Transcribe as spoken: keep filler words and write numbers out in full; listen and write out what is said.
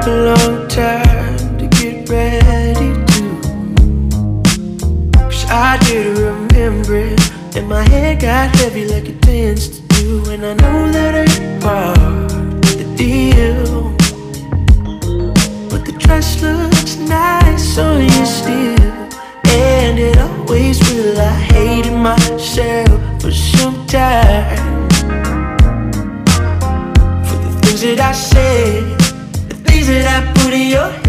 long time to get ready to. Cause I did remember it, and my head got heavy like it tends to do. And I know that ain't part of the deal, but the dress looks nice on you still, and it always will. I hated myself for some time, for the things that I said, the things that I put in your